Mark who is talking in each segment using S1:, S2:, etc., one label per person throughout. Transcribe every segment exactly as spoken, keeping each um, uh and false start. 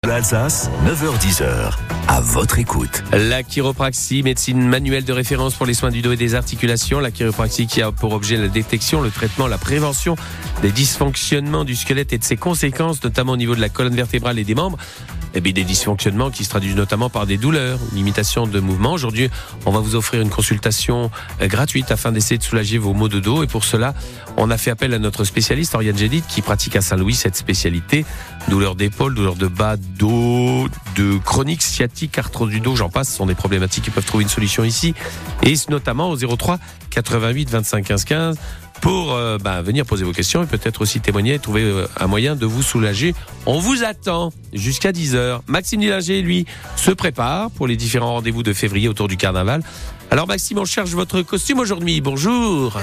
S1: L'Alsace, neuf heures dix, à votre écoute.
S2: La chiropraxie, médecine manuelle de référence pour les soins du dos et des articulations. La chiropraxie qui a pour objet la détection, le traitement, la prévention des dysfonctionnements du squelette et de ses conséquences, notamment au niveau de la colonne vertébrale et des membres. Et bien des dysfonctionnements qui se traduisent notamment par des douleurs, une limitation de mouvement. Aujourd'hui, on va vous offrir une consultation gratuite afin d'essayer de soulager vos maux de dos. Et pour cela, on a fait appel à notre spécialiste, Oriane Gédid, qui pratique à Saint-Louis cette spécialité. Douleurs d'épaule, douleurs de bas, dos, de chronique, sciatique, arthrose du dos, j'en passe. Ce sont des problématiques qui peuvent trouver une solution ici. Et notamment au zéro trois quatre-vingt-huit vingt-cinq quinze quinze pour euh, bah, venir poser vos questions et peut-être aussi témoigner et trouver euh, un moyen de vous soulager. On vous attend jusqu'à dix heures. Maxime Dillinger, lui, se prépare pour les différents rendez-vous de février autour du carnaval. Alors Maxime, on cherche votre costume aujourd'hui. Bonjour.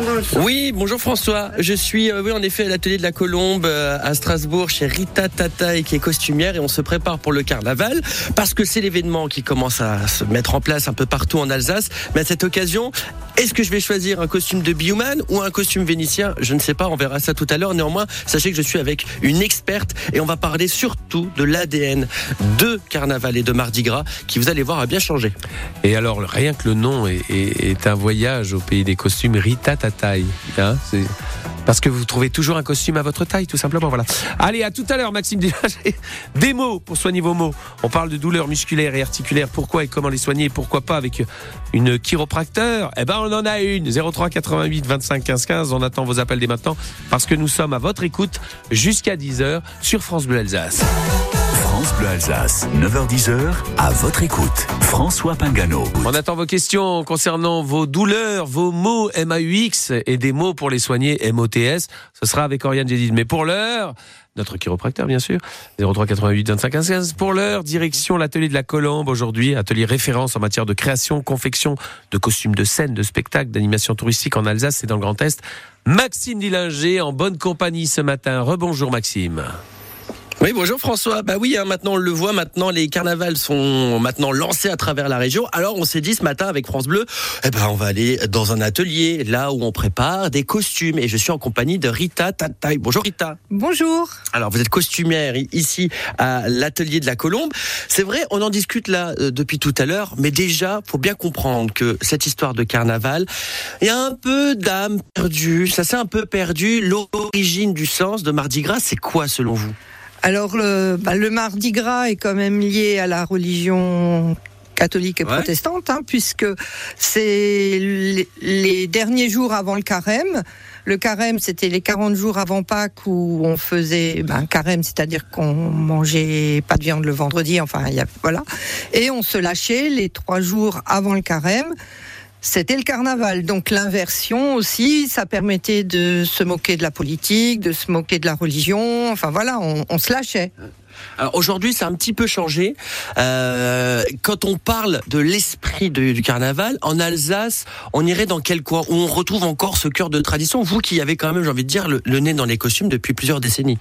S3: Oui, bonjour François. Je suis euh, oui, en effet à l'atelier de la Colombe euh, à Strasbourg chez Rita Tataï qui est costumière et on se prépare pour le carnaval parce que c'est l'événement qui commence à se mettre en place un peu partout en Alsace. Mais à cette occasion, est-ce que je vais choisir un costume de bioman ou un costume vénitien ? Je ne sais pas, on verra ça tout à l'heure. Néanmoins, sachez que je suis avec une experte et on va parler surtout de l'A D N de carnaval et de Mardi Gras qui, vous allez voir, a bien changé.
S2: Et alors, rien que le nom est, est, est un voyage au pays des costumes, Rita Tataï. Hein, c'est parce que vous trouvez toujours un costume à votre taille, tout simplement. Voilà. Allez, à tout à l'heure, Maxime Dillinger. Des mots pour soigner vos maux. On parle de douleurs musculaires et articulaires. Pourquoi et comment les soigner ? Pourquoi pas avec une chiropracteur ? Eh ben, on en a une. zéro trois quatre-vingt-huit vingt-cinq quinze quinze. On attend vos appels dès maintenant parce que nous sommes à votre écoute jusqu'à dix heures sur France Bleu Alsace.
S1: France Bleu Alsace, neuf heures dix, à votre écoute. François Pingano.
S2: On attend vos questions concernant vos douleurs, vos maux M A U X et des mots pour les soigner M O T S. Ce sera avec Oriane Gédid. Mais pour l'heure, notre chiropracteur bien sûr, zéro trois quatre-vingt-huit vingt-cinq quinze quinze. Pour l'heure, direction l'atelier de la Colombe aujourd'hui, atelier référence en matière de création, confection de costumes de scène, de spectacles, d'animation touristique en Alsace et dans le Grand Est. Maxime Dillinger en bonne compagnie ce matin. Rebonjour Maxime.
S3: Oui, bonjour François. Bah oui, hein, maintenant on le voit, maintenant les carnavals sont maintenant lancés à travers la région. Alors on s'est dit ce matin avec France Bleu, eh ben on va aller dans un atelier là où on prépare des costumes et je suis en compagnie de Rita Tataï. Bonjour Rita.
S4: Bonjour.
S3: Alors vous êtes costumière ici à l'atelier de la Colombe. C'est vrai, on en discute là euh, depuis tout à l'heure, mais déjà faut bien comprendre que cette histoire de carnaval, il y a un peu d'âme perdue, ça s'est un peu perdu. L'origine du sens de Mardi Gras, c'est quoi selon vous ?
S4: Alors, le, bah, le Mardi Gras est quand même lié à la religion catholique et
S3: ouais.
S4: protestante, hein, puisque c'est les, les derniers jours avant le carême. Le carême, c'était les quarante jours avant Pâques où on faisait ben, carême, c'est-à-dire qu'on mangeait pas de viande le vendredi, enfin, y a, voilà. Et on se lâchait les trois jours avant le carême. C'était le carnaval, donc l'inversion aussi, ça permettait de se moquer de la politique, de se moquer de la religion, enfin voilà, on, on se lâchait.
S3: Alors aujourd'hui, ça a un petit peu changé. Euh, quand on parle de l'esprit de, du carnaval, en Alsace, on irait dans quel coin où on retrouve encore ce cœur de tradition, vous qui avez quand même, j'ai envie de dire, le, le nez dans les costumes depuis plusieurs décennies.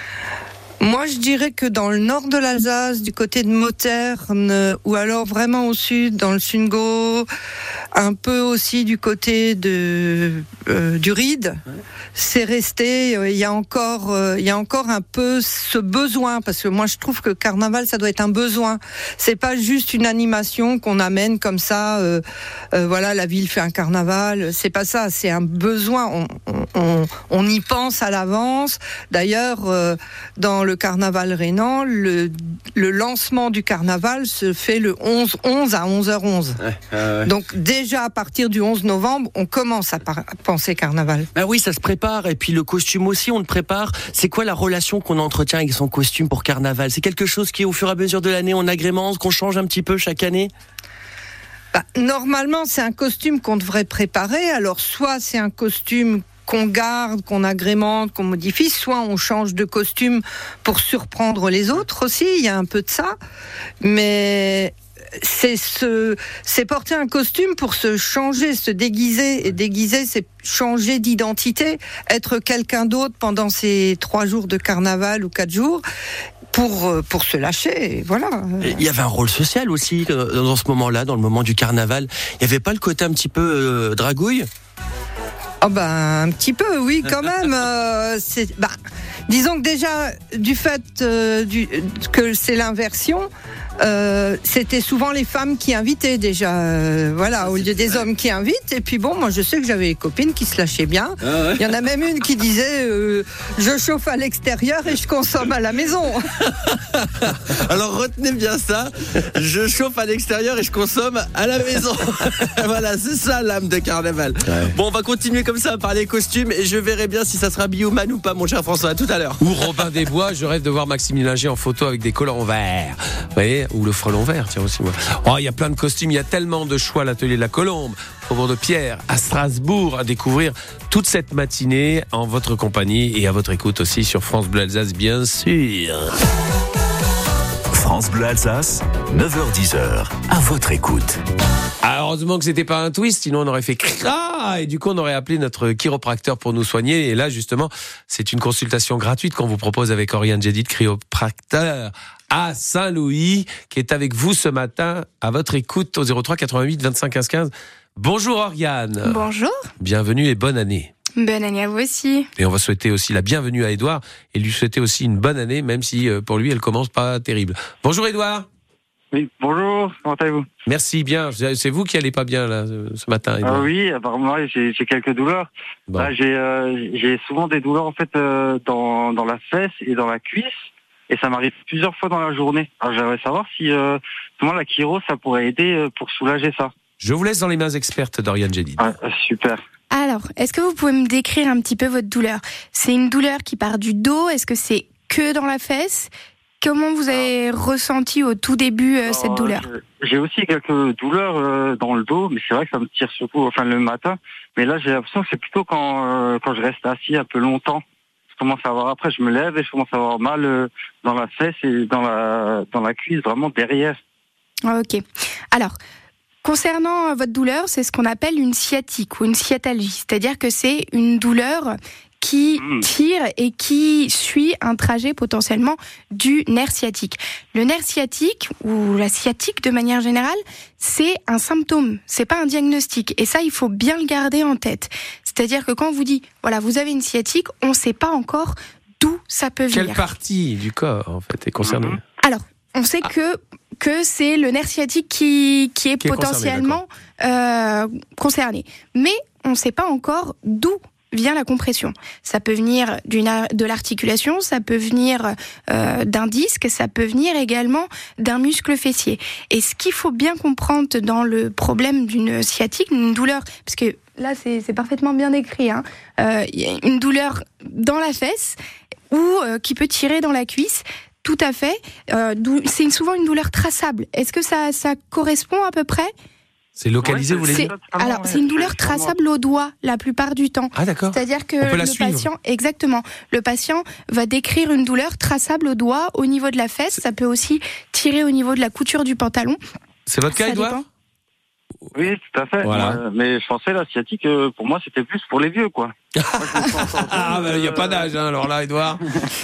S4: Moi, je dirais que dans le nord de l'Alsace, du côté de Mauterne, ou alors vraiment au sud, dans le Sundgau, un peu aussi du côté de euh, du Ried, ouais. C'est resté. Il euh, y a encore, il euh, y a encore un peu ce besoin, parce que moi, je trouve que carnaval, ça doit être un besoin. C'est pas juste une animation qu'on amène comme ça. Euh, euh, voilà, la ville fait un carnaval. C'est pas ça. C'est un besoin. On, on, on y pense à l'avance. D'ailleurs, euh, dans le carnaval rhénan, le, le lancement du carnaval se fait le onze onze à onze heures onze. Ouais, euh, ouais. Donc déjà à partir du onze novembre, on commence à, par- à penser carnaval.
S3: Ben oui, ça se prépare et puis le costume aussi, on le prépare. C'est quoi la relation qu'on entretient avec son costume pour carnaval ? C'est quelque chose qui au fur et à mesure de l'année on agrémente, qu'on change un petit peu chaque année ?
S4: Bah, normalement, c'est un costume qu'on devrait préparer. Alors soit c'est un costume qu'on garde, qu'on agrémente, qu'on modifie, soit on change de costume pour surprendre les autres aussi, il y a un peu de ça, mais c'est, se, c'est porter un costume pour se changer, se déguiser, et déguiser c'est changer d'identité, être quelqu'un d'autre pendant ces trois jours de carnaval ou quatre jours, pour, pour se lâcher, voilà.
S3: Il y avait un rôle social aussi dans ce moment-là, dans le moment du carnaval, il n'y avait pas le côté un petit peu euh, dragouille ?
S4: Oh ben un petit peu, oui, quand même. euh, c'est, bah, disons que déjà, du fait euh, du, que c'est l'inversion, euh, c'était souvent les femmes qui invitaient déjà, euh, voilà, au lieu des hommes qui invitent. Et puis bon, moi je sais que j'avais des copines qui se lâchaient bien. Ah ouais. Il y en a même une qui disait euh, je chauffe à l'extérieur et je consomme à la maison.
S3: Alors retenez bien ça, je chauffe à l'extérieur et je consomme à la maison. Voilà, c'est ça l'âme de carnaval. Ouais. Bon, on va continuer comme ça à parler costumes et je verrai bien si ça sera Bioman ou pas, mon cher François. À tout à l'heure.
S2: Ou Robin des Bois, je rêve de voir Maxime Linger en photo avec des collants verts. Vous voyez, ou le frelon vert, tiens aussi moi. Oh, il y a plein de costumes, il y a tellement de choix à l'atelier de la Colombe, Faubourg de Pierre, à Strasbourg, à découvrir toute cette matinée en votre compagnie et à votre écoute aussi sur France Bleu Alsace, bien sûr.
S1: France Bleu Alsace, neuf heures dix, à votre écoute.
S2: Ah, heureusement que c'était pas un twist, sinon on aurait fait cra et du coup on aurait appelé notre chiropracteur pour nous soigner. Et là justement, c'est une consultation gratuite qu'on vous propose avec Oriane Djedid, chiropracteur à Saint-Louis, qui est avec vous ce matin à votre écoute au zéro trois quatre-vingt-huit vingt-cinq quinze quinze. Bonjour Oriane.
S5: Bonjour.
S2: Bienvenue et bonne année.
S5: Bonne année à vous aussi.
S2: Et on va souhaiter aussi la bienvenue à Édouard et lui souhaiter aussi une bonne année, même si pour lui elle commence pas terrible. Bonjour Édouard.
S6: Oui, bonjour, comment allez-vous?
S2: Merci, bien. C'est vous qui allez pas bien là ce matin, Édouard.
S6: Ah oui, apparemment j'ai, j'ai quelques douleurs. Bon. Là, j'ai, euh, j'ai souvent des douleurs en fait euh, dans, dans la fesse et dans la cuisse, et ça m'arrive plusieurs fois dans la journée. Alors j'aimerais savoir si euh, comment la chiro ça pourrait aider pour soulager ça.
S2: Je vous laisse dans les mains expertes d'Oriane Djedid.
S6: Ah, super.
S5: Alors, est-ce que vous pouvez me décrire un petit peu votre douleur? C'est une douleur qui part du dos? Est-ce que c'est que dans la fesse? Comment vous avez ressenti au tout début euh, cette douleur?
S6: J'ai aussi quelques douleurs euh, dans le dos, mais c'est vrai que ça me tire surtout enfin, le matin. Mais là, j'ai l'impression que c'est plutôt quand, euh, quand je reste assis un peu longtemps. Je commence à avoir, après je me lève et je commence à avoir mal euh, dans la fesse et dans la, dans la cuisse, vraiment derrière.
S5: Ok. Alors, concernant votre douleur, c'est ce qu'on appelle une sciatique ou une sciatalgie. C'est-à-dire que c'est une douleur qui tire et qui suit un trajet potentiellement du nerf sciatique. Le nerf sciatique, ou la sciatique de manière générale, c'est un symptôme, c'est pas un diagnostic. Et ça, il faut bien le garder en tête. C'est-à-dire que quand on vous dit, voilà, vous avez une sciatique, on ne sait pas encore d'où ça peut venir.
S2: Quelle partie du corps, en fait, est concernée?
S5: Alors, on sait ah. que que c'est le nerf sciatique qui, qui est qui potentiellement est concerné, euh, concerné. Mais on ne sait pas encore d'où vient la compression. Ça peut venir d'une, de l'articulation, ça peut venir euh, d'un disque, ça peut venir également d'un muscle fessier. Et ce qu'il faut bien comprendre dans le problème d'une sciatique, une douleur, parce que là c'est, c'est parfaitement bien décrit, hein, euh, y a une douleur dans la fesse ou euh, qui peut tirer dans la cuisse. Tout à fait. Euh, c'est souvent une douleur traçable. Est-ce que ça, ça correspond à peu près ?
S2: C'est localisé,
S6: ouais,
S2: vous voulez dire ?
S5: Alors, c'est une douleur traçable au doigt la plupart du temps.
S2: Ah, d'accord.
S5: C'est-à-dire que le
S2: suivre.
S5: patient, exactement, le patient va décrire une douleur traçable au doigt, au niveau de la fesse. Ça peut aussi tirer au niveau de la couture du pantalon.
S2: C'est votre cas, Édouard ?
S6: Oui, tout à fait.
S2: Voilà.
S6: Euh, mais je pensais la sciatique, euh, pour moi, c'était plus pour les vieux, quoi.
S2: Ah, ben, il n'y a pas d'âge, hein, alors là, Édouard.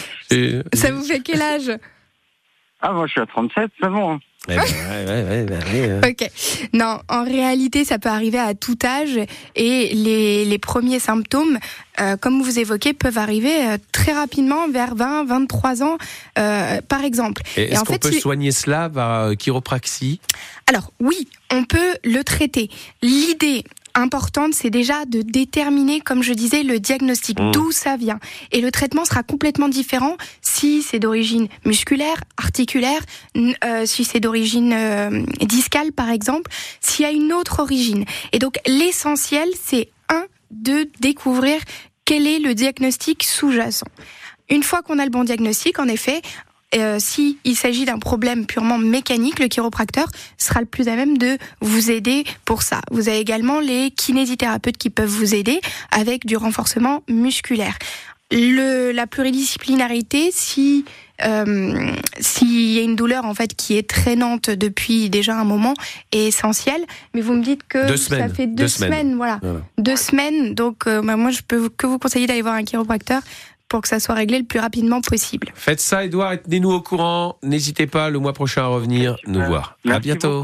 S5: Ça vous fait quel âge ?
S6: Ah, moi, je suis à trente-sept, c'est bon.
S2: Ouais, ouais, ouais, ouais, ouais, ouais.
S5: Ok. Non, en réalité, ça peut arriver à tout âge et les, les premiers symptômes, euh, comme vous évoquez, peuvent arriver euh, très rapidement, vers vingt, vingt-trois ans, euh, par exemple.
S2: Et est-ce
S5: et en
S2: qu'on
S5: fait,
S2: peut
S5: si...
S2: soigner cela par euh, chiropraxie ?
S5: Alors, oui, on peut le traiter. L'idée importante, c'est déjà de déterminer, comme je disais, le diagnostic, mmh. d'où ça vient. Et le traitement sera complètement différent si c'est d'origine musculaire, articulaire, euh, si c'est d'origine euh, discale, par exemple, s'il y a une autre origine. Et donc, l'essentiel, c'est, un, de découvrir quel est le diagnostic sous-jacent. Une fois qu'on a le bon diagnostic, en effet, Euh, si il s'agit d'un problème purement mécanique, le chiropracteur sera le plus à même de vous aider pour ça. Vous avez également les kinésithérapeutes qui peuvent vous aider avec du renforcement musculaire. Le, la pluridisciplinarité, si euh, s'il y a une douleur en fait qui est traînante depuis déjà un moment, est essentielle. Mais vous me dites que
S2: deux
S5: ça
S2: semaines.
S5: fait deux,
S2: deux
S5: semaines,
S2: semaines,
S5: voilà,
S2: voilà.
S5: deux semaines. Donc euh, bah, moi je peux que vous conseiller d'aller voir un chiropracteur pour que ça soit réglé le plus rapidement possible.
S2: Faites ça, Édouard, et tenez-nous au courant. N'hésitez pas le mois prochain à revenir nous voir.
S6: Merci
S2: à bientôt.
S6: Beaucoup.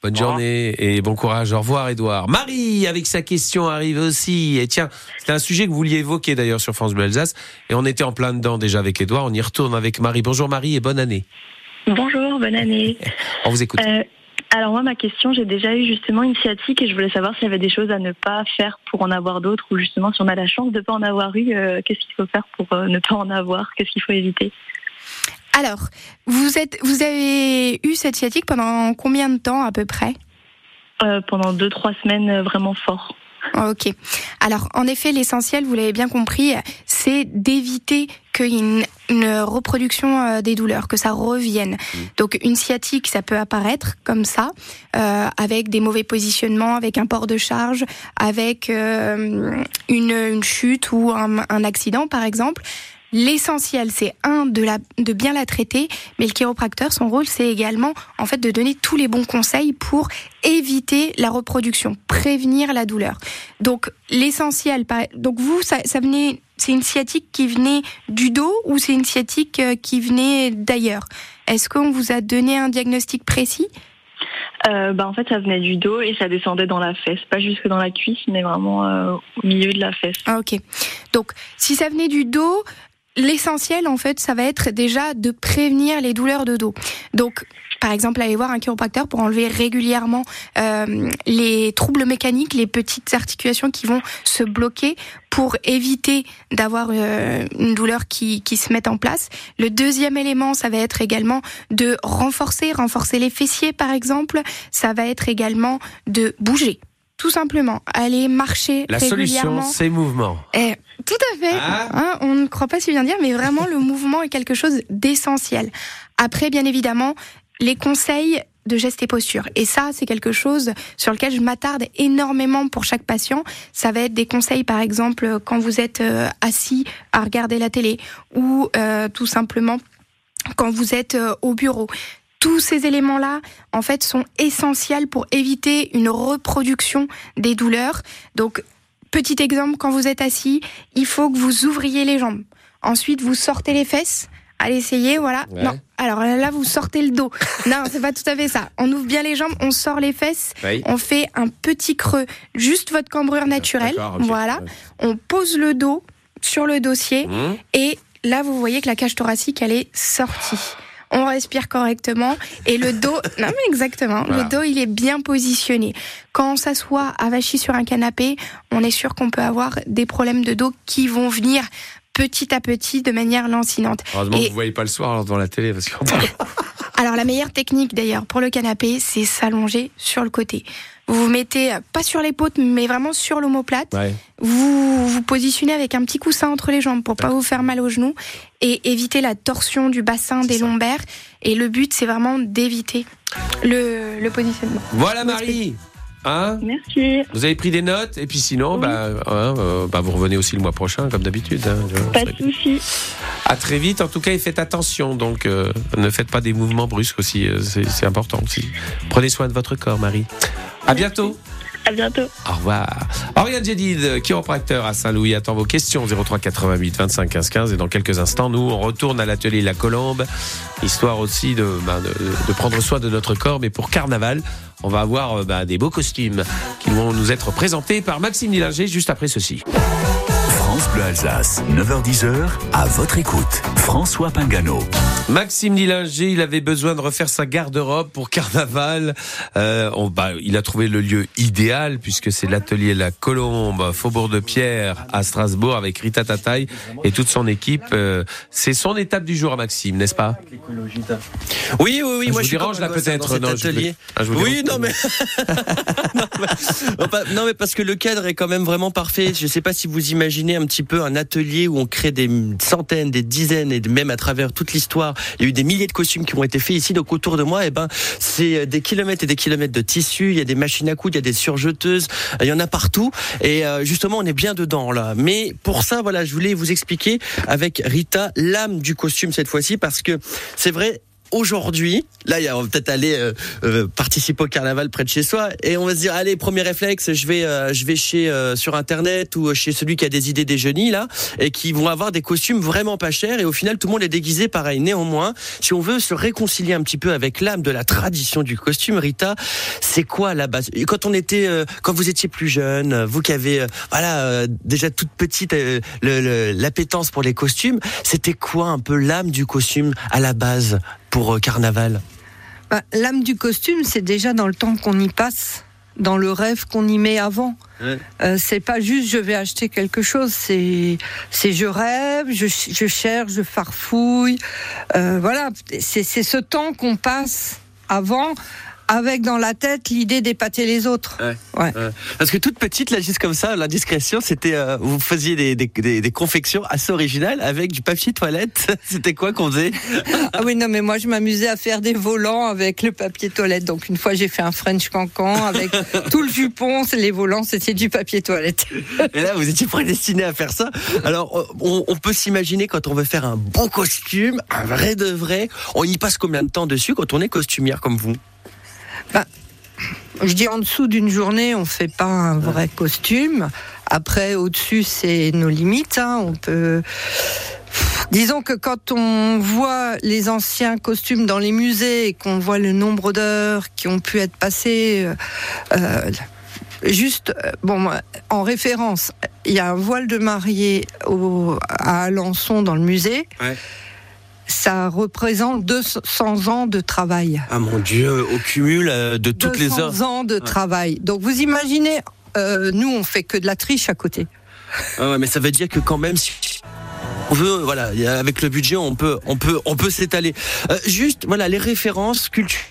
S2: Bonne
S6: revoir.
S2: journée et bon courage. Au revoir, Édouard. Marie, avec sa question, arrive aussi. Et tiens, c'est un sujet que vous vouliez évoquer d'ailleurs sur France Bleu Alsace. Et on était en plein dedans déjà avec Édouard. On y retourne avec Marie. Bonjour Marie et bonne année.
S7: Bonjour, bonne année.
S2: On vous écoute.
S7: Euh, alors moi, ma question, j'ai déjà eu justement une sciatique et je voulais savoir s'il y avait des choses à ne pas faire pour en avoir d'autres ou justement si on a la chance de ne pas en avoir eu, euh, qu'est-ce qu'il faut faire pour euh, ne pas en avoir? Qu'est-ce qu'il faut éviter?
S5: Alors, vous êtes, vous avez eu cette sciatique pendant combien de temps à peu près?
S7: euh, Pendant deux, trois semaines, euh, vraiment fort.
S5: Ok. Alors, en effet, l'essentiel, vous l'avez bien compris, c'est d'éviter qu'il y ait une, une reproduction des douleurs, que ça revienne. Donc, une sciatique, ça peut apparaître comme ça, euh, avec des mauvais positionnements, avec un port de charge, avec euh, une, une chute ou un, un accident, par exemple. L'essentiel, c'est un de, la, de bien la traiter, mais le chiropracteur, son rôle, c'est également en fait de donner tous les bons conseils pour éviter la reproduction, prévenir la douleur. Donc l'essentiel, donc vous, ça, ça venait, c'est une sciatique qui venait du dos ou c'est une sciatique qui venait d'ailleurs? Est-ce qu'on vous a donné un diagnostic précis?
S7: Euh, bah en fait, ça venait du dos et ça descendait dans la fesse, pas jusque dans la cuisse, mais vraiment euh, au milieu de la fesse.
S5: Ah, ok. Donc si ça venait du dos, l'essentiel, en fait, ça va être déjà de prévenir les douleurs de dos. Donc, par exemple, aller voir un chiropracteur pour enlever régulièrement euh, les troubles mécaniques, les petites articulations qui vont se bloquer pour éviter d'avoir euh, une douleur qui, qui se mette en place. Le deuxième élément, ça va être également de renforcer, renforcer les fessiers, par exemple. Ça va être également de bouger. Tout simplement, aller marcher
S2: La
S5: régulièrement.
S2: solution, c'est mouvement.
S5: Eh, tout à fait.
S2: Ah.
S5: Hein, on ne croit pas si bien dire, mais vraiment, le mouvement est quelque chose d'essentiel. Après, bien évidemment, les conseils de gestes et postures. Et ça, c'est quelque chose sur lequel je m'attarde énormément pour chaque patient. Ça va être des conseils, par exemple, quand vous êtes euh, assis à regarder la télé ou euh, tout simplement quand vous êtes euh, au bureau. Tous ces éléments-là, en fait, sont essentiels pour éviter une reproduction des douleurs. Donc, petit exemple, quand vous êtes assis, il faut que vous ouvriez les jambes. Ensuite, vous sortez les fesses. Allez, essayez, voilà.
S2: Ouais.
S5: Non, alors là, vous sortez le dos. Non, c'est pas tout à fait ça. On ouvre bien les jambes, on sort les fesses,
S2: Oui.
S5: on fait un petit creux, juste votre cambrure naturelle.
S2: D'accord, ok.
S5: Voilà. On pose le dos sur le dossier
S2: Mmh.
S5: et là, vous voyez que la cage thoracique, elle est sortie. On respire correctement et le dos, non mais exactement,
S2: Voilà.
S5: le dos il est bien positionné. Quand on s'assoit avachi sur un canapé, on est sûr qu'on peut avoir des problèmes de dos qui vont venir petit à petit de manière lancinante.
S2: Heureusement que
S5: Et-
S2: vous ne voyez pas le soir alors devant la télé. Parce qu'on...
S5: Alors la meilleure technique d'ailleurs pour le canapé, c'est s'allonger sur le côté. Vous vous mettez pas sur les côtes, mais vraiment sur l'omoplate.
S2: Ouais.
S5: Vous vous positionnez avec un petit coussin entre les jambes pour pas vous faire mal aux genoux et éviter la torsion du bassin des lombaires. Et le but, c'est vraiment d'éviter le, le positionnement.
S2: Voilà Marie. Hein,
S7: Merci.
S2: vous avez pris des notes et puis sinon,
S7: Oui.
S2: bah, hein, euh, bah, vous revenez aussi le mois prochain comme d'habitude. Hein.
S7: Pas de souci.
S2: À très vite. En tout cas, et faites attention. Donc, euh, ne faites pas des mouvements brusques aussi. euh, C'est, c'est important aussi. Prenez soin de votre corps, Marie. À bientôt.
S7: À bientôt.
S2: Au revoir. Oriane Djedid, chiropracteur à Saint-Louis, attend vos questions zéro trois quatre-vingt-huit vingt-cinq quinze quinze. Et dans quelques instants, nous, on retourne à l'atelier La Colombe, histoire aussi de, bah, de, de prendre soin de notre corps. Mais pour Carnaval, on va avoir bah, des beaux costumes qui vont nous être présentés par Maxime Dillinger juste après ceci.
S1: France Bleu Alsace, neuf heures dix, à votre écoute. François Pingano.
S2: Maxime Dillinger, il avait besoin de refaire sa garde-robe pour Carnaval. Euh, on, bah, il a trouvé le lieu idéal puisque c'est l'atelier La Colombe, Faubourg de Pierre à Strasbourg avec Rita Tataï et toute son équipe. Euh, c'est son étape du jour à Maxime, n'est-ce pas?
S3: Oui, oui, oui.
S2: Je
S3: moi,
S2: vous
S3: je suis
S2: dérange
S3: comme un
S2: là
S3: gosse, hein,
S2: peut-être.
S3: dans cet
S2: Non, je vous-
S3: atelier.
S2: Ah, je vous
S3: Oui,
S2: dérange.
S3: non mais... non, mais... pas- non, mais parce que le cadre est quand même vraiment parfait. Je ne sais pas si vous imaginez un petit peu un atelier où on crée des centaines, des dizaines et même à travers toute l'histoire, il y a eu des milliers de costumes qui ont été faits ici. Donc autour de moi, eh ben, c'est des kilomètres et des kilomètres de tissu. Il y a des machines à coudre, il y a des surjeteuses, il y en a partout. Et euh, justement, on est bien dedans là. Mais pour ça, voilà, je voulais vous expliquer avec Rita l'âme du costume cette fois-ci, parce que c'est vrai. aujourd'hui, là, on va peut-être aller euh, euh, participer au carnaval près de chez soi, et on va se dire, allez, premier réflexe, je vais, euh, je vais chez euh, sur internet ou chez celui qui a des idées des génies là, et qui vont avoir des costumes vraiment pas chers, et au final, tout le monde est déguisé pareil. Néanmoins, si on veut se réconcilier un petit peu avec l'âme de la tradition du costume, Rita, c'est quoi la base? Quand on était, euh, quand vous étiez plus jeune, vous qui avez, euh, voilà, euh, déjà toute petite, euh, le, le, l'appétence pour les costumes, c'était quoi un peu l'âme du costume à la base pour euh, carnaval?
S4: Bah, l'âme du costume, c'est déjà dans le temps qu'on y passe, dans le rêve qu'on y met avant. Ouais. Euh, c'est pas juste je vais acheter quelque chose, c'est c'est je rêve, je, je cherche, je farfouille. Euh, voilà, c'est, c'est ce temps qu'on passe avant, avec dans la tête l'idée d'épater les autres. Ouais. Ouais.
S3: Ouais. Parce que toute petite, là, juste comme ça, l'indiscrétion, c'était euh, vous faisiez des, des, des, des confections assez originales avec du papier toilette. C'était quoi qu'on faisait?
S4: Ah oui, non, mais moi je m'amusais à faire des volants avec le papier toilette. Donc une fois j'ai fait un French cancan avec tout le jupon, les volants c'était du papier toilette.
S3: Et là vous étiez prédestiné à faire ça. Alors on, on peut s'imaginer quand on veut faire un bon costume, un vrai de vrai, on y passe combien de temps dessus quand on est costumière comme vous?
S4: Bah, je dis en dessous d'une journée, on fait pas un vrai costume. Après, au-dessus, c'est nos limites. Hein. On peut. Disons que quand on voit les anciens costumes dans les musées et qu'on voit le nombre d'heures qui ont pu être passées, euh, juste, bon, en référence, il y a un voile de mariée au, à Alençon dans le musée. Ouais. Ça représente deux cents ans de travail.
S3: Ah mon Dieu, au cumul euh, de toutes les heures.
S4: deux cents ans de ouais. travail. Donc vous imaginez, euh, nous on fait que de la triche à côté.
S3: Ah ouais, mais ça veut dire que quand même, si on veut, voilà, avec le budget, on peut, on peut, on peut s'étaler. Euh, juste, voilà, les références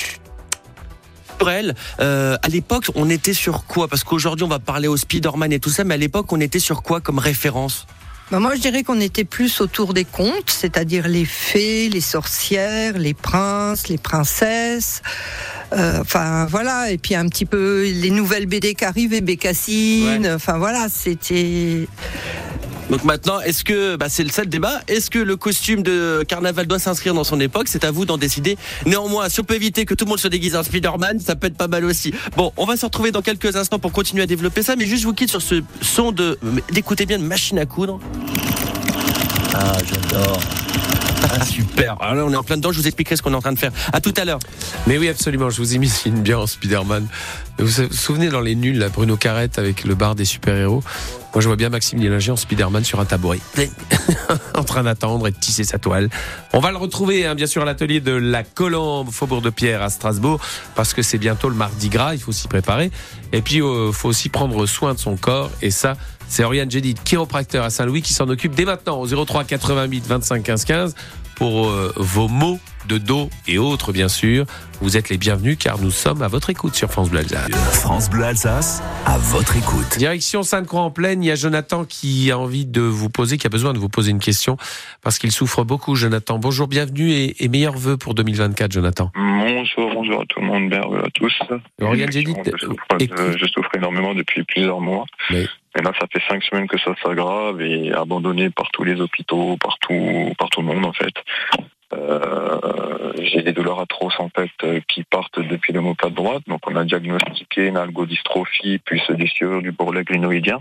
S3: culturelles. Euh, à l'époque, on était sur quoi? Parce qu'aujourd'hui, on va parler au Spider-Man et tout ça, mais à l'époque, on était sur quoi comme référence?
S4: Ben moi, je dirais qu'on était plus autour des contes, c'est-à-dire les fées, les sorcières, les princes, les princesses. Euh, enfin, voilà. Et puis un petit peu les nouvelles B D qui arrivaient, Bécassine. Ouais. Enfin, voilà, c'était...
S3: Donc maintenant, est-ce que, bah c'est le seul débat, est-ce que le costume de carnaval doit s'inscrire dans son époque? C'est à vous d'en décider. Néanmoins, si on peut éviter que tout le monde se déguise en Spider-Man, ça peut être pas mal aussi. Bon, on va se retrouver dans quelques instants pour continuer à développer ça, mais juste je vous quitte sur ce son de, d'écouter bien, de machine à coudre. Ah, j'adore. Ah, super. Alors là, on est en plein dedans. Je vous expliquerai ce qu'on est en train de faire. À tout à l'heure.
S2: Mais oui, absolument. Je vous ai mis une bien en Spider-Man. Vous vous souvenez dans Les Nuls, là, Bruno Carrette avec le bar des super-héros? Moi, je vois bien Maxime Liélinger en Spider-Man sur un tabouret, en train d'attendre et de tisser sa toile. On va le retrouver, hein, bien sûr, à l'atelier de la Colombe, Faubourg de Pierre à Strasbourg, parce que c'est bientôt le Mardi Gras. Il faut s'y préparer. Et puis, il euh, faut aussi prendre soin de son corps. Et ça, c'est Oriane Jedid, chiropracteur à Saint-Louis, qui s'en occupe dès maintenant au zéro trois quatre-vingt-huit vingt-cinq quinze quinze pour euh, vos maux de dos et autres, bien sûr. Vous êtes les bienvenus car nous sommes à votre écoute sur France Bleu Alsace.
S1: France Bleu Alsace, à votre écoute.
S2: Direction Sainte-Croix-en-Plaine, il y a Jonathan qui a envie de vous poser, qui a besoin de vous poser une question parce qu'il souffre beaucoup, Jonathan. Bonjour, bienvenue et, et meilleurs vœux pour deux mille vingt-quatre, Jonathan.
S8: Bonjour, bonjour à tout le monde, meilleurs vœux à tous.
S2: Oriane Jedid,
S8: je, je, je souffre énormément depuis plusieurs mois. Mais... Et là, ça fait cinq semaines que ça s'aggrave et abandonné par tous les hôpitaux, partout, par tout le monde en fait. Euh, j'ai des douleurs atroces en fait qui partent depuis l'omoplate droite. Donc on a diagnostiqué une algodystrophie puis des sciures du bourrelet glénoïdien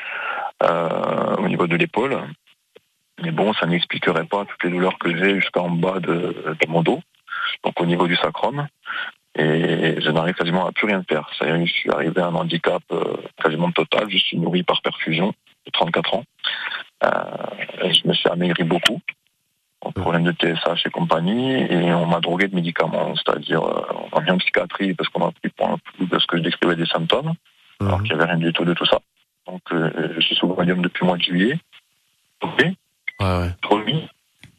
S8: euh, au niveau de l'épaule. Mais bon, ça n'expliquerait pas toutes les douleurs que j'ai jusqu'en bas de, de mon dos, donc au niveau du sacrum. Et je n'arrive quasiment à plus rien faire. Ça y est, je suis arrivé à un handicap euh, quasiment total. Je suis nourri par perfusion de trente-quatre ans. Euh, je me suis amaigri beaucoup. Problème de T S H et compagnie. Et on m'a drogué de médicaments. C'est-à-dire, euh, on m'a mis en psychiatrie parce qu'on a pris pour un coup parce que je décrivais des symptômes. Mmh. Alors qu'il n'y avait rien du tout de tout ça. Donc, euh, je suis sous Valium depuis le mois de juillet. Ok.
S2: Ouais, ouais.
S8: Promis.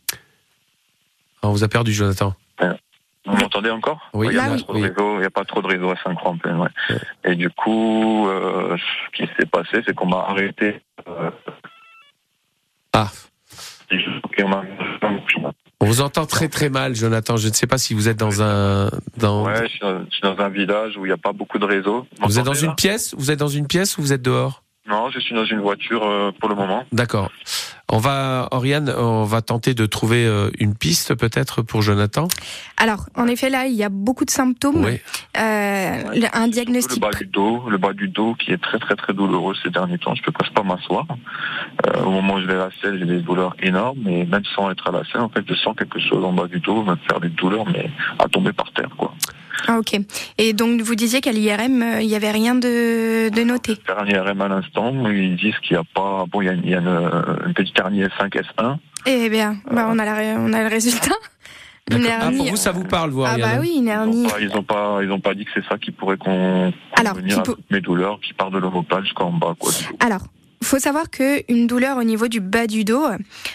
S2: On vous a perdu, Jonathan.
S8: Ouais. Vous m'entendez encore?
S2: Oui,
S8: il n'y a,
S2: oui.
S8: a, a pas trop de réseau à Sainte-Croix-en-Plaine. Ouais. Ouais. Et du coup, euh, ce qui s'est passé, c'est qu'on m'a arrêté. Euh,
S2: ah.
S8: Et on, m'a...
S2: on vous entend très très mal, Jonathan. Je ne sais pas si vous êtes dans un. Dans...
S8: Ouais, je suis dans, je suis dans un village où il n'y a pas beaucoup de réseau.
S2: Vous, vous êtes dans là une pièce? Vous êtes dans une pièce ou vous êtes dehors?
S8: Non, je suis dans une voiture euh, pour le moment.
S2: D'accord. On va, Oriane, on va tenter de trouver euh, une piste peut-être pour Jonathan.
S5: Alors, en effet, là, il y a beaucoup de symptômes.
S2: Oui.
S5: Euh, le- un diagnostic.
S8: Le bas du dos, le bas du dos qui est très très très douloureux ces derniers temps. Je peux presque pas m'asseoir. Euh, au moment où je vais à la selle, j'ai des douleurs énormes, mais même sans être à la selle, en fait, je sens quelque chose en bas du dos, me faire des douleurs, mais à tomber par terre, quoi.
S5: Ah, ok. Et donc, vous disiez qu'à l'I R M, euh, il n'y avait rien de, de noté.
S8: Faire un I R M à l'instant, ils disent qu'il n'y a pas, bon, il y a, il y a une, une petite hernie L cinq S un.
S5: Eh bien, bah, on a la, on a le résultat. Une
S2: D'accord. Ah,
S5: hernie.
S2: pour vous, ça vous parle, vous,
S5: Ah
S2: Oriane?
S5: bah oui, une
S8: Ils
S5: hernie.
S8: n'ont pas, ils ont pas, ils ont pas dit que c'est ça qui pourrait con,
S5: Alors,
S8: convenir
S5: qui
S8: à
S5: peut-
S8: toutes mes douleurs, qui part de l'omoplate jusqu'en bas, quoi. du coup.
S5: Alors, faut savoir que une douleur au niveau du bas du dos,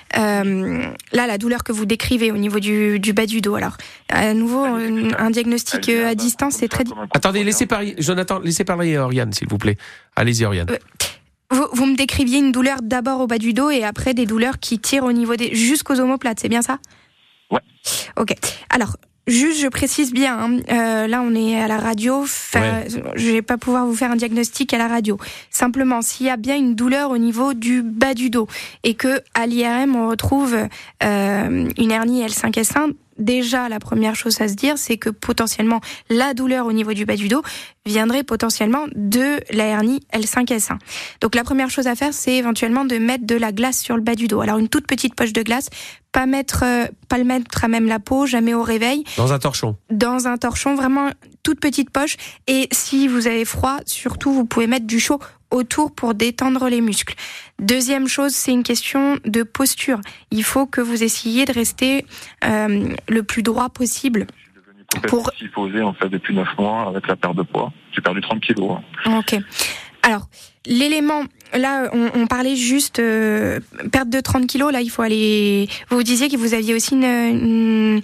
S5: euh, là, la douleur que vous décrivez au niveau du, du bas du dos, alors, à nouveau, un, un diagnostic
S8: Elle vient
S5: à
S8: d'un-
S5: distance,
S8: comme
S5: c'est
S8: ça,
S5: très.
S8: comme un coup de
S2: Attendez,
S8: poignard.
S2: laissez parler, Jonathan, laissez parler Oriane, s'il vous plaît. Allez-y, Oriane.
S5: Euh, Vous, vous me décriviez une douleur d'abord au bas du dos et après des douleurs qui tirent au niveau des jusqu'aux omoplates, c'est bien ça?
S8: Ouais.
S5: Ok. Alors. Juste, je précise bien, hein, euh, là on est à la radio, fa- je vais pas pouvoir vous faire un diagnostic à la radio. Simplement, s'il y a bien une douleur au niveau du bas du dos et que à l'I R M on retrouve euh, une hernie L cinq S un, déjà la première chose à se dire, c'est que potentiellement la douleur au niveau du bas du dos viendrait potentiellement de la hernie L cinq S un. Donc la première chose à faire, c'est éventuellement de mettre de la glace sur le bas du dos. Alors une toute petite poche de glace, pas mettre, euh, pas le mettre à même la peau, jamais au réveil.
S2: Dans un torchon.
S5: Dans un torchon, vraiment toute petite poche. Et si vous avez froid, surtout, vous pouvez mettre du chaud autour pour détendre les muscles. Deuxième chose, c'est une question de posture. Il faut que vous essayiez de rester euh, le plus droit possible.
S8: Pour...
S5: Pour-
S8: Supposé, en fait, depuis neuf mois avec la perte de poids. J'ai perdu trente kilos. hein.
S5: Ok. Alors, l'élément, là, on, on parlait juste euh, perte de trente kilos. Là, il faut aller. Vous disiez que vous aviez aussi une, une-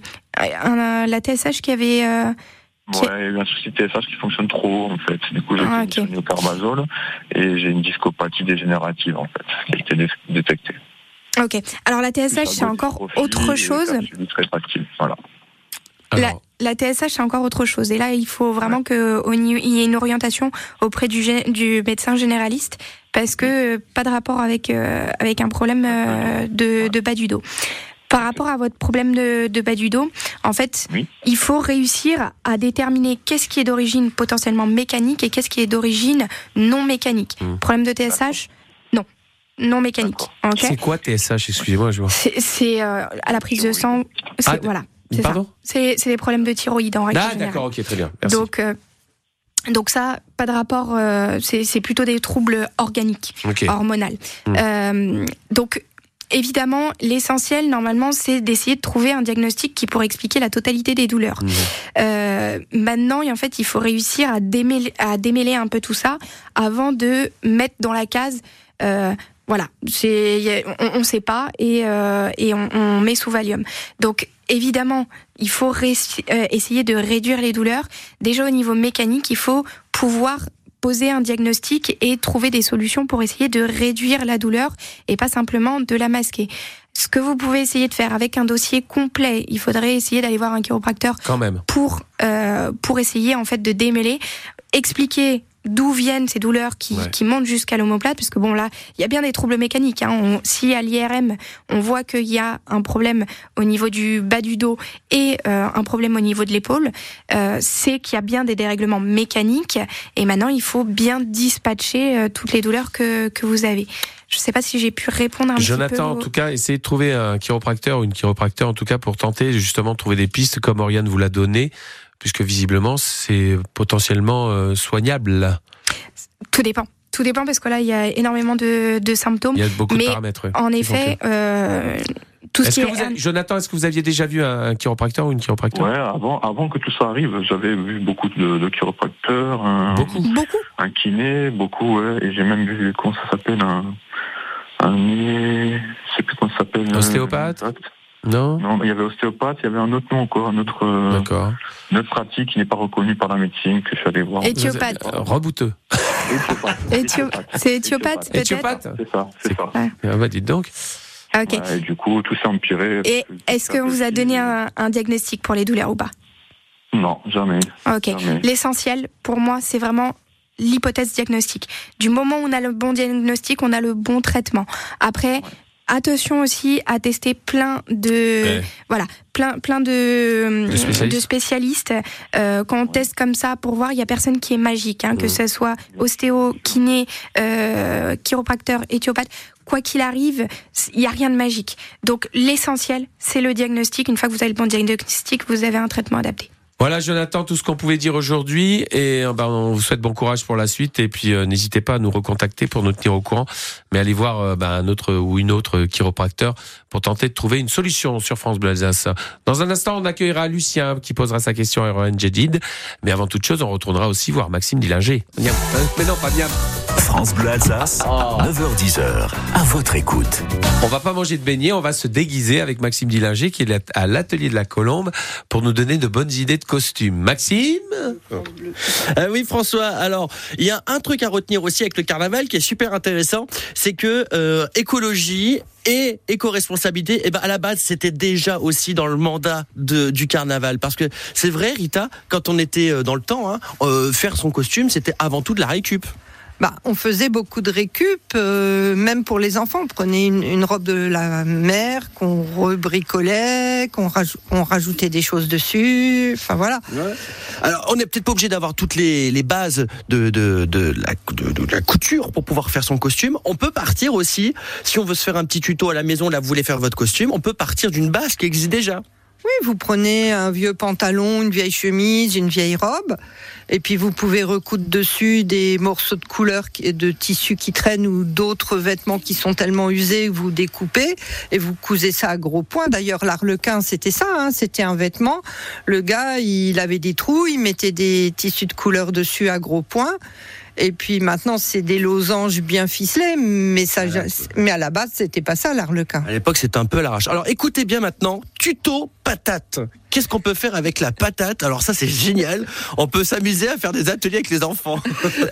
S5: un- la T S H qui avait. euh, Qui-
S8: Ouais, il y a eu un souci de T S H qui fonctionne trop haut, en fait. Du coup, j'ai
S5: Ah,
S8: été
S5: ok.
S8: mis au carbazole et j'ai une discopathie dégénérative, en fait, qui a été dé- détectée.
S5: Ok. Alors la T S H, c'est encore autre chose.
S8: Voilà.
S5: La,
S2: Alors,
S5: la T S H, c'est encore autre chose. Et là, il faut vraiment que au niveau- il y ait une orientation auprès du, gé- du médecin généraliste, parce que euh, pas de rapport avec euh, avec un problème euh, de, de bas du dos. Par rapport à votre problème de, de bas du dos, en fait,
S8: Oui.
S5: il faut réussir à déterminer qu'est-ce qui est d'origine potentiellement mécanique et qu'est-ce qui est d'origine non mécanique.
S2: Mmh.
S5: Problème de T S H, non, non mécanique. Ok.
S2: c'est quoi T S H? Excusez-moi, je vois.
S5: C'est c'est, euh, à la prise de sang. C'est,
S2: Ah,
S5: voilà. C'est
S2: Pardon?
S5: ça. C'est, c'est des problèmes de thyroïde en règle
S2: Ah,
S5: générale.
S2: d'accord, ok, très bien. Merci.
S5: Donc, euh, donc ça, pas de rapport. euh, c'est, c'est plutôt des troubles organiques,
S2: ok.
S5: hormonaux.
S2: Mm.
S5: Euh, donc, évidemment, l'essentiel normalement, c'est d'essayer de trouver un diagnostic qui pourrait expliquer la totalité des douleurs.
S2: Mhm.
S5: Euh, maintenant, en fait, il faut réussir à démêler, à démêler un peu tout ça avant de mettre dans la case. Euh, voilà, c'est, y a- on ne sait pas et, euh, et on, on met sous Valium. Donc, évidemment, il faut ré- euh, essayer de réduire les douleurs. Déjà, au niveau mécanique, il faut pouvoir poser un diagnostic et trouver des solutions pour essayer de réduire la douleur et pas simplement de la masquer. Ce que vous pouvez essayer de faire avec un dossier complet, il faudrait essayer d'aller voir un chiropracteur
S2: Quand même.
S5: pour euh, pour essayer en fait de démêler, expliquer d'où viennent ces douleurs qui,
S2: Ouais.
S5: qui montent jusqu'à l'omoplate, parce que bon là, il y a bien des troubles mécaniques. Hein. On, si à l'I R M, on voit qu'il y a un problème au niveau du bas du dos et euh, un problème au niveau de l'épaule, euh, c'est qu'il y a bien des dérèglements mécaniques. Et maintenant, il faut bien dispatcher euh, toutes les douleurs que, que vous avez. Je ne sais pas si j'ai pu répondre un
S2: Jonathan,
S5: petit peu.
S2: en tout cas, essayez de trouver un chiropracteur ou une chiropracteur, en tout cas, pour tenter justement de trouver des pistes comme Oriane vous l'a donné, puisque visiblement, c'est potentiellement euh, soignable.
S5: Tout dépend. Tout dépend parce que là, il y a énormément de, de symptômes.
S2: Il y a beaucoup
S5: Mais
S2: de paramètres. ouais,
S5: En
S2: qui
S5: effet,
S2: font que-
S5: euh, tout ce
S2: Est-ce
S5: qui
S2: que
S5: est...
S2: vous avez- Jonathan, est-ce que vous aviez déjà vu un, un chiropracteur ou une chiropracteur?
S8: Ouais, avant, avant que tout ça arrive, j'avais vu beaucoup de, de chiropracteurs, un,
S2: Beaucoup.
S5: Beaucoup.
S8: un kiné, beaucoup, ouais, et j'ai même vu, comment ça s'appelle, un, un, je sais plus comment ça s'appelle.
S2: Ostéopathe?
S8: euh,
S2: Non?
S8: Non, il y avait ostéopathe, il y avait un autre nom encore, un autre, euh,
S2: D'accord.
S8: une autre pratique qui n'est pas reconnue par la médecine, que je suis allé voir.
S5: Éthiopathe.
S2: Euh, Rebouteux.
S8: Éthiopathe.
S5: Éthio- C'est éthiopathe, peut-être.
S2: Éthiopathe?
S8: C'est ça, c'est ça.
S2: Ah bah dites donc.
S5: Ah, ok.
S8: Ouais, et du coup, tout s'est empiré.
S5: Et est-ce qu'on vous a donné un, un diagnostic pour les douleurs ou pas?
S8: Non, jamais.
S5: Ok.
S8: Jamais.
S5: L'essentiel, pour moi, c'est vraiment l'hypothèse diagnostique. Du moment où on a le bon diagnostic, on a le bon traitement. Après, attention aussi à tester plein de, ouais. voilà, plein, plein de,
S2: de spécialistes.
S5: De spécialistes. Euh, quand on ouais. teste comme ça pour voir, il y a personne qui est magique, hein, mmh. que ce soit ostéo, kiné, euh, chiropracteur, éthiopathe. Quoi qu'il arrive, il n'y a rien de magique. Donc l'essentiel, c'est le diagnostic. Une fois que vous avez le bon diagnostic, vous avez un traitement adapté.
S2: Voilà, Jonathan, tout ce qu'on pouvait dire aujourd'hui, et ben, on vous souhaite bon courage pour la suite, et puis euh, n'hésitez pas à nous recontacter pour nous tenir au courant, mais allez voir euh, ben, un autre ou une autre chiropracteur pour tenter de trouver une solution sur France Bleu Alsace. Dans un instant, on accueillera Lucien qui posera sa question à Oriane Djedid, mais avant toute chose, on retournera aussi voir Maxime Dillinger. Mais non, pas bien.
S1: France Bleu Alsace, oh. neuf heures dix, à votre écoute.
S2: On va pas manger de beignets, on va se déguiser avec Maxime Dillinger qui est à l'atelier de la Colombe pour nous donner de bonnes idées de costumes. Maxime ?
S3: euh, Oui, François. Alors, il y a un truc à retenir aussi avec le carnaval qui est super intéressant, c'est que euh, écologie et éco-responsabilité, eh ben à la base c'était déjà aussi dans le mandat de, du carnaval, parce que c'est vrai, Rita, quand on était dans le temps, hein, euh, faire son costume c'était avant tout de la récup.
S4: Bah, on faisait beaucoup de récup, euh, même pour les enfants. On prenait une, une robe de la mère qu'on rebricolait, qu'on raj- on rajoutait des choses dessus. Enfin voilà.
S3: Ouais. Alors, on n'est peut-être pas obligé d'avoir toutes les, les bases de, de, de, la, de, de la couture pour pouvoir faire son costume. On peut partir aussi, si on veut se faire un petit tuto à la maison, là vous voulez faire votre costume, on peut partir d'une base qui existe déjà.
S4: Oui, vous prenez un vieux pantalon, une vieille chemise, une vieille robe, et puis vous pouvez recoudre dessus des morceaux de couleur, de tissu qui traînent ou d'autres vêtements qui sont tellement usés que vous découpez et vous cousez ça à gros points. D'ailleurs, l'arlequin, c'était ça, hein, c'était un vêtement. Le gars, il avait des trous, il mettait des tissus de couleur dessus à gros points. Et puis maintenant, c'est des losanges bien ficelés, mais, ça, voilà, mais à la base, c'était pas ça, l'arlequin.
S3: À l'époque, c'était un peu à l'arrache. Alors écoutez bien maintenant, tuto patate. Qu'est-ce qu'on peut faire avec la patate ? Alors ça, c'est génial. On peut s'amuser à faire des ateliers avec les enfants.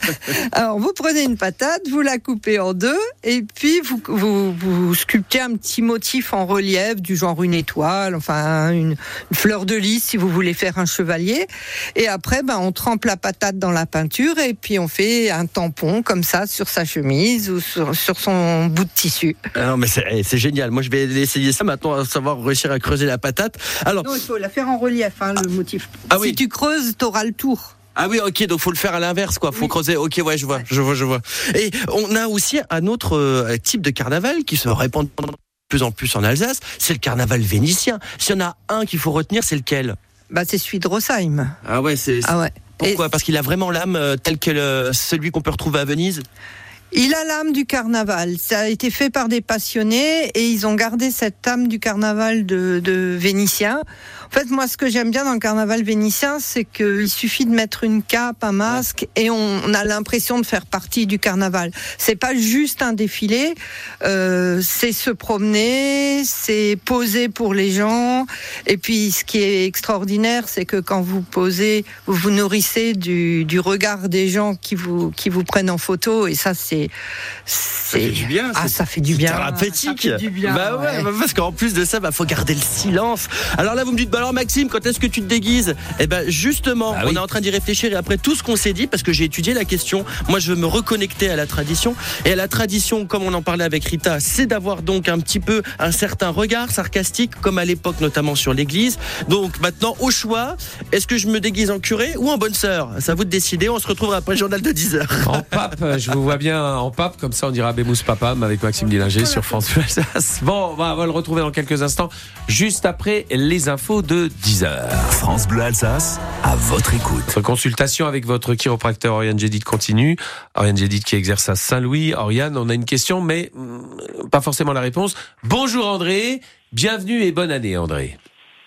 S4: Alors vous prenez une patate, vous la coupez en deux, et puis vous, vous, vous sculptez un petit motif en relief, du genre une étoile, enfin une, une fleur de lys si vous voulez faire un chevalier. Et après, ben, on trempe la patate dans la peinture, et puis on fait un tampon comme ça sur sa chemise ou sur, sur son bout de tissu.
S3: Ah non, mais c'est, c'est génial. Moi, je vais essayer ça maintenant, à savoir réussir à creuser la patate. Alors,
S4: non, il faut la faire en relief, hein, le motif.
S3: Ah
S4: si
S3: oui.
S4: tu creuses, t'auras le tour.
S3: Ah oui, ok, donc faut le faire à l'inverse, quoi. Faut oui. creuser. Ok, ouais, je vois, je vois, je vois. Et on a aussi un autre euh, type de carnaval qui se répand de plus en plus en Alsace. C'est le carnaval vénitien. S'il y en a un qu'il faut retenir, c'est lequel ?
S4: Bah, c'est celui de Rossheim.
S3: Ah ouais, c'est.
S4: Ah ouais.
S3: Pourquoi ?
S4: Et...
S3: Parce qu'il a vraiment l'âme euh, telle que le, celui qu'on peut retrouver à Venise.
S4: Il a l'âme du carnaval. Ça a été fait par des passionnés et ils ont gardé cette âme du carnaval de, de vénitien. En fait, moi, ce que j'aime bien dans le carnaval vénitien, c'est qu'il suffit de mettre une cape, un masque, et on, on a l'impression de faire partie du carnaval. C'est pas juste un défilé, euh, c'est se promener, c'est poser pour les gens. Et puis, ce qui est extraordinaire, c'est que quand vous posez, vous vous nourrissez du, du regard des gens qui vous qui vous prennent en photo. Et ça, c'est, c'est...
S3: ça fait du bien.
S4: Ah, ça fait du bien.
S3: Thérapeutique.
S4: Ça fait du bien.
S3: Bah ouais, ouais. Parce qu'en plus de ça, bah faut garder le silence. Alors là, vous me dites, bah alors Maxime, quand est-ce que tu te déguises ? Eh ben justement, ah oui. on est en train d'y réfléchir et après tout ce qu'on s'est dit, parce que j'ai étudié la question, moi je veux me reconnecter à la tradition. Et à la tradition, comme on en parlait avec Rita, c'est d'avoir donc un petit peu un certain regard sarcastique, comme à l'époque notamment sur l'église. Donc maintenant, au choix, est-ce que je me déguise en curé ou en bonne sœur ? C'est à vous de décider, on se retrouvera après le journal de dix heures.
S2: En pape, je vous vois bien en pape, comme ça on dira Bémous Papam avec Maxime Dillinger sur France Bleu Alsace. Bon, on va, on va le retrouver dans quelques instants, juste après les infos de dix heures.
S1: France Bleu Alsace, à votre écoute.
S2: Votre consultation avec votre chiropracteur Oriane Djedid continue. Oriane Djedid qui exerce à Saint-Louis. Oriane, on a une question, mais mm, pas forcément la réponse. Bonjour André, bienvenue et bonne année André.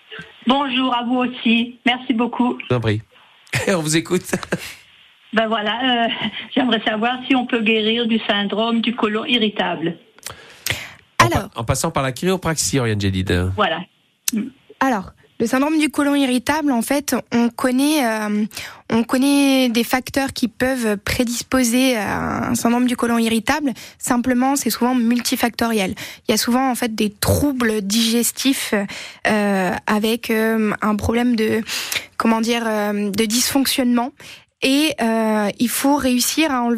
S9: Bonjour à vous aussi, merci beaucoup.
S2: Je vous en prie. On vous écoute.
S9: Ben voilà, euh, j'aimerais savoir si on peut guérir du syndrome du côlon irritable.
S2: En,
S5: Alors,
S2: pa- en passant par la chiropraxie, Oriane Djedid.
S9: Voilà.
S5: Alors, le syndrome du côlon irritable, en fait, on connaît, euh, on connaît des facteurs qui peuvent prédisposer à un syndrome du côlon irritable. Simplement, c'est souvent multifactoriel. Il y a souvent, en fait, des troubles digestifs euh, avec euh, un problème de, comment dire, euh, de dysfonctionnement. Et euh, il faut réussir à enlever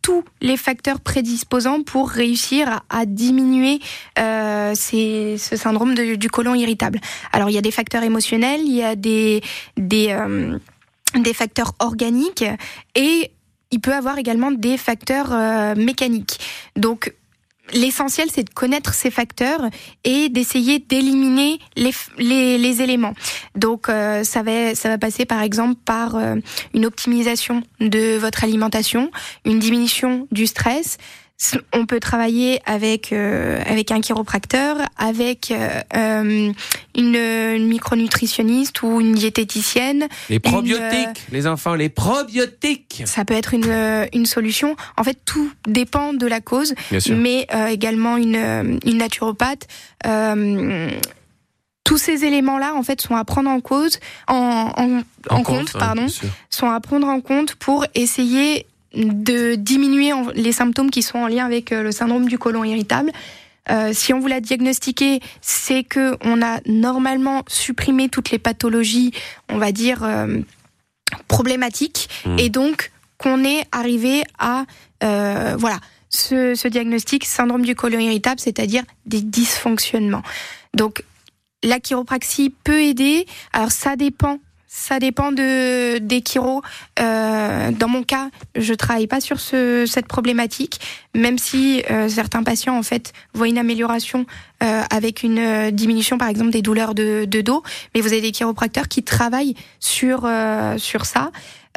S5: tous les facteurs prédisposants pour réussir à, à diminuer euh, ces, ce syndrome de, du côlon irritable. Alors il y a des facteurs émotionnels, il y a des des euh, des facteurs organiques et il peut avoir également des facteurs euh, mécaniques. Donc l'essentiel, c'est de connaître ces facteurs et d'essayer d'éliminer les, les, les éléments. Donc, euh, ça va, ça va passer par exemple par euh, une optimisation de votre alimentation, une diminution du stress. On peut travailler avec euh, avec un chiropracteur, avec euh, euh, une, une micronutritionniste ou une diététicienne.
S2: Les probiotiques, une, euh, les enfants, les probiotiques.
S5: Ça peut être une une solution. En fait, tout dépend de la cause, mais euh, également une une naturopathe. Euh, Tous ces éléments-là, en fait, sont à prendre en cause, en, en, en, en compte, compte, pardon, hein, sont à prendre en compte pour essayer de diminuer les symptômes qui sont en lien avec le syndrome du côlon irritable. Euh, si on vous l'a diagnostiqué, c'est que on a normalement supprimé toutes les pathologies, on va dire euh, problématiques, mmh. et donc qu'on est arrivé à euh, voilà ce, ce diagnostic syndrome du côlon irritable, c'est-à-dire des dysfonctionnements. Donc la chiropraxie peut aider. Alors ça dépend. Ça dépend de, des chiros. Euh, dans mon cas, je travaille pas sur ce, cette problématique, même si euh, certains patients en fait voient une amélioration euh, avec une diminution, par exemple, des douleurs de, de dos. Mais vous avez des chiropracteurs qui travaillent sur euh, sur ça.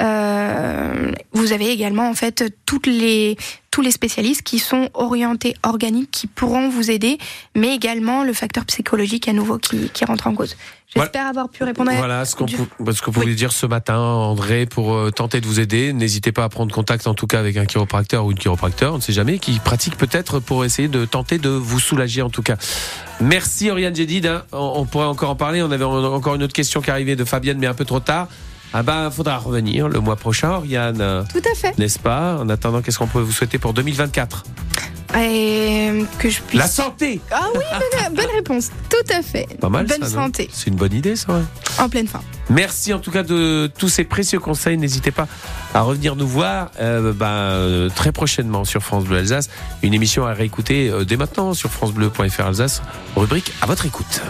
S5: Euh, vous avez également en fait toutes les tous les spécialistes qui sont orientés organiques, qui pourront vous aider, mais également le facteur psychologique à nouveau qui, qui rentre en cause. J'espère voilà. avoir pu répondre à...
S2: Voilà ce qu'on, du... peut, ce qu'on pouvait oui. dire ce matin, André, pour euh, tenter de vous aider. N'hésitez pas à prendre contact en tout cas avec un chiropracteur ou une chiropracteur, on ne sait jamais, qui pratique peut-être pour essayer de tenter de vous soulager en tout cas. Merci Oriane Djedid, hein. on, on pourrait encore en parler, on avait encore une autre question qui arrivait de Fabienne, mais un peu trop tard. Ah ben, faudra revenir le mois prochain, Oriane.
S5: Tout à fait.
S2: N'est-ce pas? En attendant, qu'est-ce qu'on peut vous souhaiter pour deux mille vingt-quatre?
S5: Et que je puisse...
S2: La santé.
S5: Ah oui, bonne, bonne réponse. Tout à fait.
S2: Pas mal.
S5: Bonne
S2: ça,
S5: santé.
S2: Non? C'est une bonne idée, ça. Ouais.
S5: En pleine forme.
S2: Merci en tout cas de tous ces précieux conseils. N'hésitez pas à revenir nous voir euh, ben, euh, très prochainement sur France Bleu Alsace. Une émission à réécouter euh, dès maintenant sur francebleu point f r Alsace. Rubrique à votre écoute.